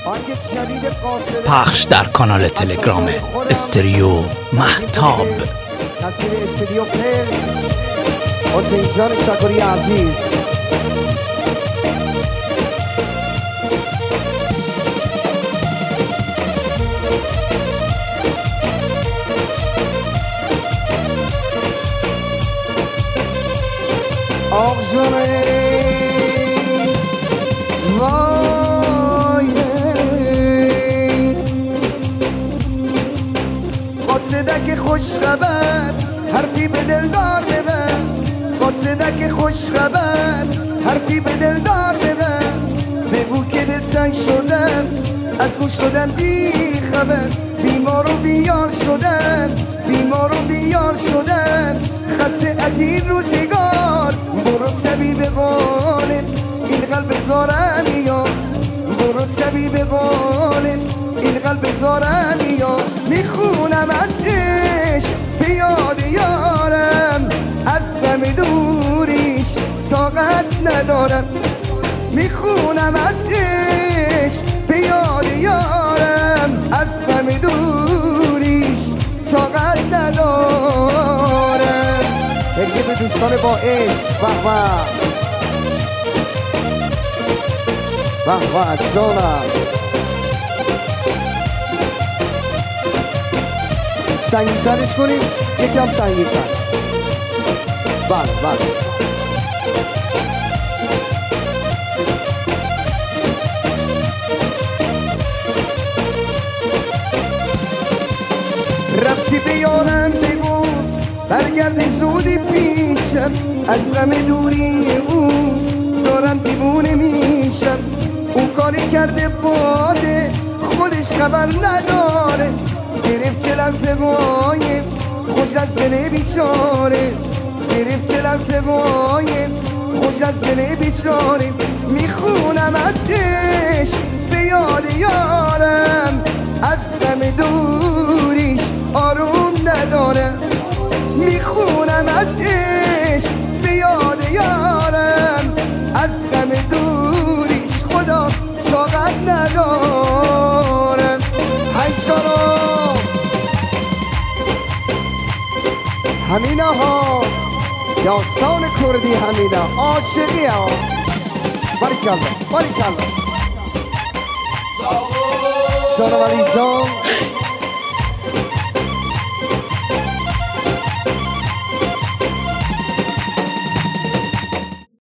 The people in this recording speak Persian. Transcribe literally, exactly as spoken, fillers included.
پخش در کانال تلگرام استریو مهتاب. تصویر استودیو پل حسین جان شکری عزیز. آق جانه وای قاصدک خوش خبر حرفی به دلدار ببن، قاصدک خوش خبر حرفی به دلدار ببن، بگو که دلتنگ شدم از گوش شدن بی خبر، بیمار و بیار شدن بیمار و بیار شدن، خسته از این روزگار. برو طبیب قالب این قلب زارم یا، برو طبیب قالب این قلب زارم یا، میخونم از عشق بیاد یارم، از غم دوریش طاقت ندارم، میخونم از عشق بیاد یارم، از غم دوریش طاقت ندارم. هدیه به دوستان با عشق. به به به به جانم سنگین‌ترش کنیم، یکم سنگین‌تر. بله بله رفتی به یارم بگو برگرد زودی پیشم، از غم دوری او دارم دیوونه میشم، او کاری کرده باده خودش خبر نداره، گرفت لحظه قایم خوش از دل بیچاره، گرفت لحظه قایم خوش از دل بیچاره، میخونم از عشق به یاد یارم، از غم دوریش آروم ندارم، میخونم از عشق به یاد یارم، از غم دوریش خدا طاقت ندارم. هیچارا همینا ها داستان کردی، همینا عاشقی ها. باریکالله باریکالله جان ولی جان